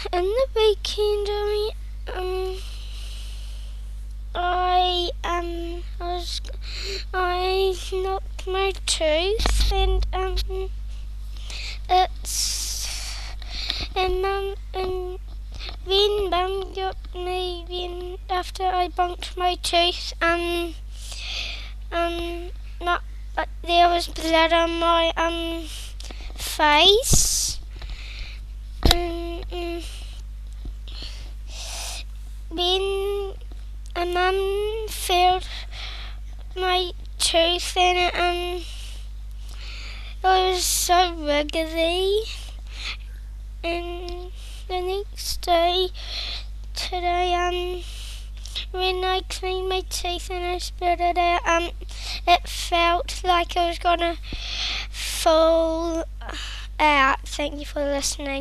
In the weekend, I knocked my tooth, and it's and when Mum got me after I bunked my tooth, not there was blood on my face. When Mum filled my tooth in it, it was so wiggly. And the next day, today, when I cleaned my teeth and I spit it out, it felt like it was gonna fall out. Thank you for listening.